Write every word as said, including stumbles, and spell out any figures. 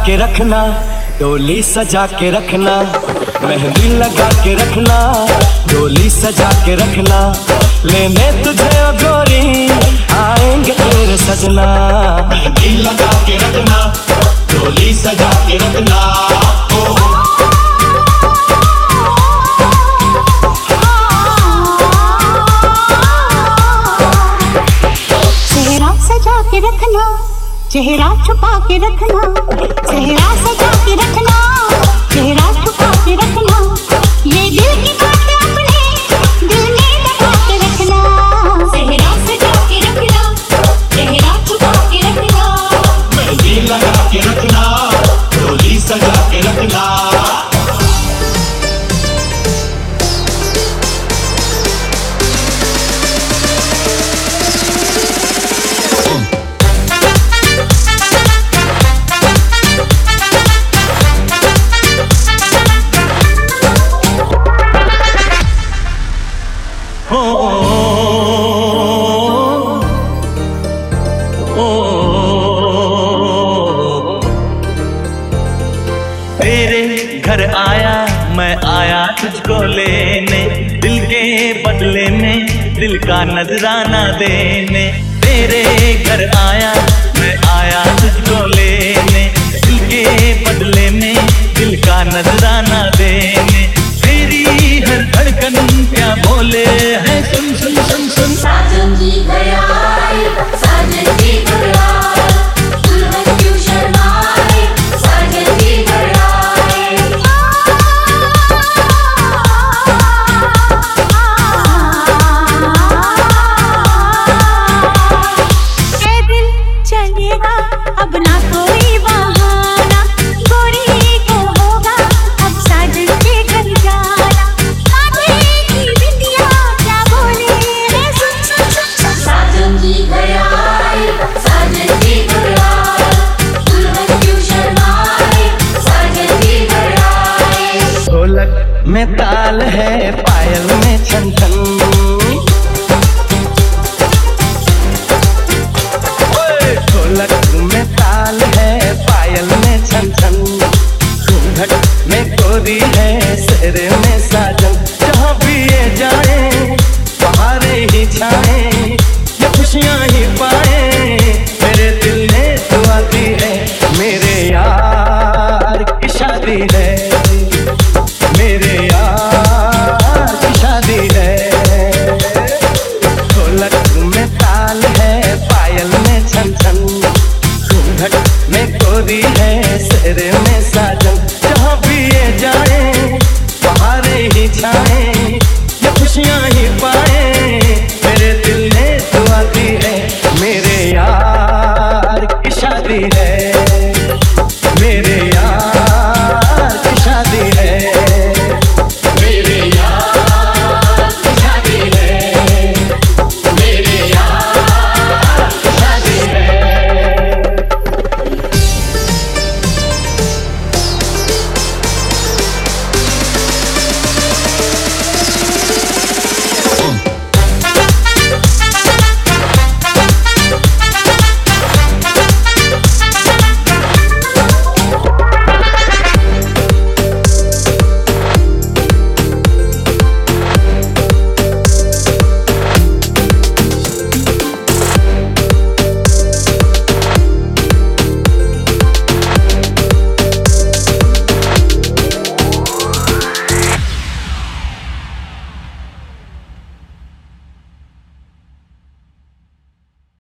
के रखना, डोली सजा के रखना, मेहंदी लगा के रखना, डोली सजा के रखना, लेने तुझे ओ गोरी आएंगे तेरे सजना। मेहंदी लगा के रखना, डोली सजा के रखना। चेहरा सजा के रखना, चेहरा छुपा के रखना, चेहरा सजा के रखना, चेहरा छुपा के रखना, ये दिल की बातें अपने दिल में दबा के रखना। चेहरा सजा के रखना, चेहरा छुपा के रखना, मेहंदी लगा के रखना, डोली सजा के रखना। ओ, ओ, ओ, तेरे घर आया मैं आया तुझको लेने, दिल के बदले में दिल का नजराना देने। तेरे घर आया मैं आया तुझको लेने, दिल के बदले में दिल का नजराना देने। तेरी हर धड़कन क्या बोले है सुन सुन सुन सुन। साजन जी घर आए, साजन जी घर आए, दुल्हन क्यों शर्माए, साजन जी घर आए। ऐ दिल चलेगा अब ना कोई बहाना, गोरी को होगा अब साजन के घर जाना। कांधे की बिंदिया क्या बोले है सुन सुन सुन सुन। साजन जी घर आए, साजन जी घर आए, दुल्हन क्यों शर्माए, साजन जी घर आए। ढोलक में ताल है पायल में छन छन, ओए ढोलक में ताल है पायल में छन छन, घूंघट में गोरी है सेरे में साजन। जहाँ भी ये जाए बहारे ही छाए, ये खुशियाँ ही पाए, मेरे दिल ने दुआ दी है, मेरे यार की शादी है, मेरे यार की शादी है। ढोलक में ताल है पायल में छन छन, घूंघट में गोरी है सेरे में साजन। जहाँ भी ये जाए बहारे ही छाए, ये खुशियाँ ही पाए,